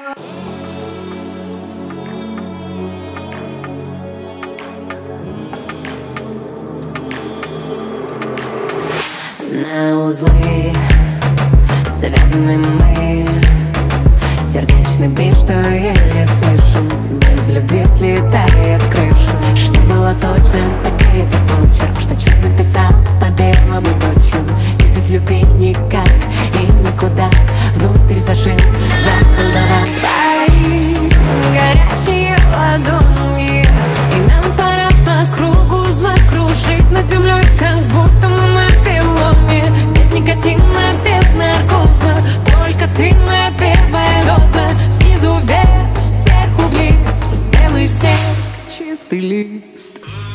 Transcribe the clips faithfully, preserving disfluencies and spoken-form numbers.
На узлы завязаны мы, сердечный бит, что еле слышим. Без любви слетает крыша. Что было точно, так и это почерк, что черт написал по белому ночью. И без любви никак и никуда внутрь зашил, заколдовал твои горячие ладони. И нам пора по кругу закружить над землей, как будто мы на пилоне. Без никотина, без наркоза, только ты моя первая доза. Снизу вверх, сверху вниз, белый снег, чистый лист.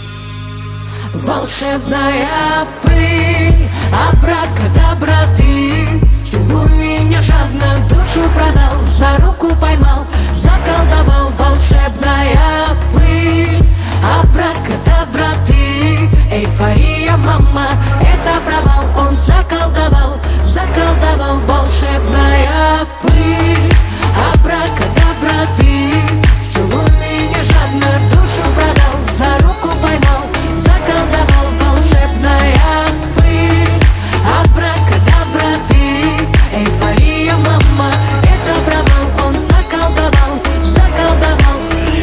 Волшебная пыль, абракадабра, ты целуй меня жадно, душу продал, за руку поймал, заколдовал. Волшебная пыль, абракадабра, ты эйфория, мама, это провал. Он заколдовал, заколдовал. Волшебная пыль, абракадабра, ты целуй меня жадно, душу продал, за руку поймал, заколдовал. Волшебная пыль, абракадабра, ты эйфория, мама, это провал. Он заколдовал, заколдовал.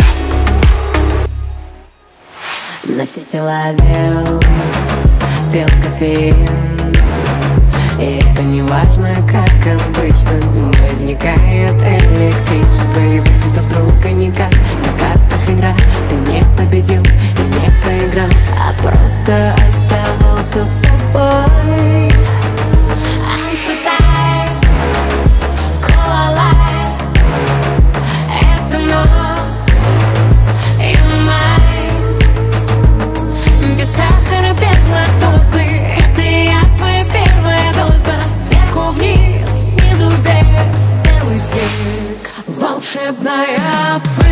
На сети ловил, пил кофеин, и это не важно, как обычно. Возникает электричество, и вы без друг друга никак. На картах игра, ты не победил и не проиграл, а просто оставался с собой. I'm so tired, cool alive. Это ночь, you're mine. Без сахара, без лактозы, это я, твоя первая доза. Сверху вниз, снизу вверх, белый снег. Волшебная